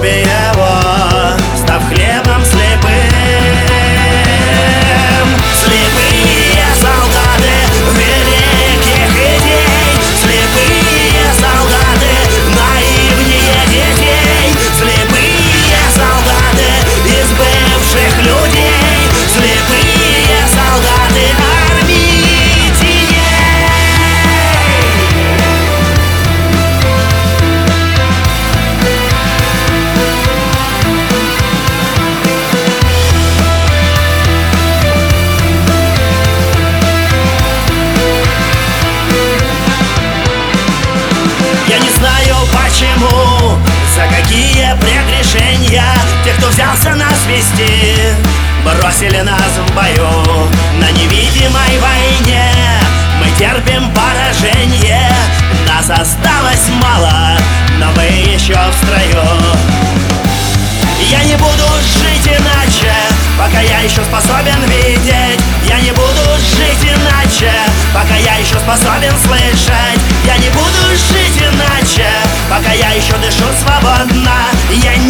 его, став хлебом слепым. Слепые солдаты великих идей, слепые солдаты наивнее детей, слепые солдаты из бывших людей, слепые солдаты армии теней. Я не знаю почему, за какие прегрешения те, кто взялся нас вести, бросили нас в бою. На невидимой войне мы терпим поражение. Нас осталось мало, но мы еще в строю. Я не буду жить иначе, пока я еще способен видеть. Я не буду жить иначе, пока я еще способен слышать. Я не буду жить иначе, пока я еще дышу свободно. Я